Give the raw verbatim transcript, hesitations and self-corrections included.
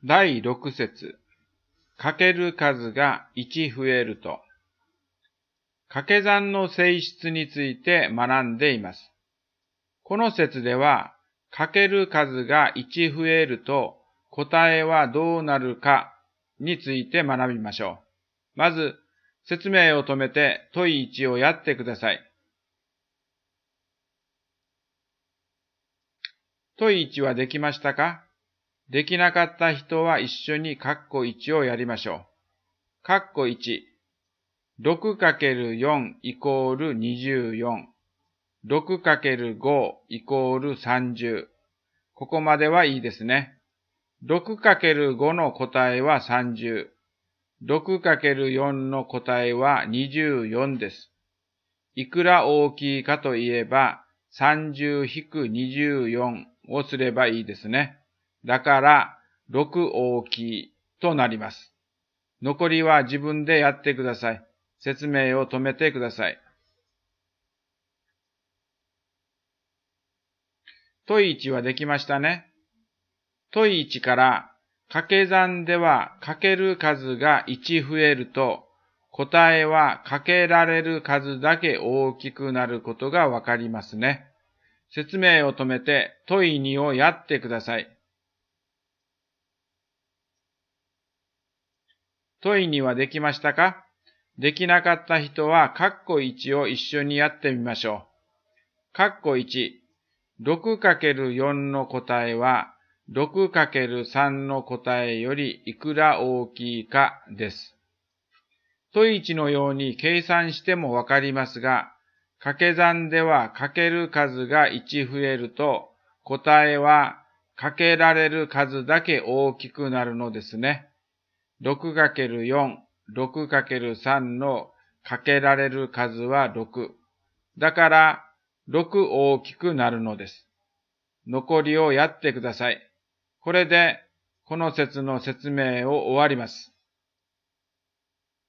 だいろく節。かける数がいち増えると。掛け算の性質について学んでいます。この節では、かける数がいち増えると答えはどうなるかについて学びましょう。まず、説明を止めて問いいちをやってください。問いいちはできましたか？できなかった人は一緒にカッコいちをやりましょう。カッコいち。ろくかけるよん イコールにじゅうよん。ろくかけるご イコールさんじゅう。ここまではいいですね。ろくかけるご の答えはさんじゅう。ろくかけるよん の答えはにじゅうよんです。いくら大きいかといえば、さんじゅう引くにじゅうよんをすればいいですね。だから、ろく大きいとなります。残りは自分でやってください。説明を止めてください。問いいちはできましたね。問いいちから、掛け算ではかける数がいち増えると、答えはかけられる数だけ大きくなることがわかりますね。説明を止めて問いにをやってください。問いにはできましたか？できなかった人はカッコいちを一緒にやってみましょう。カッコいち。ろくかけるよん の答えは ろくかけるさん の答えよりいくら大きいかです。問いいちのように計算してもわかりますが、掛け算ではかける数がいち増えると、答えはかけられる数だけ大きくなるのですね。ろくかけるよん、ろくかけるさん のかけられる数はろく。だから、ろく大きくなるのです。残りをやってください。これで、この節の説明を終わります。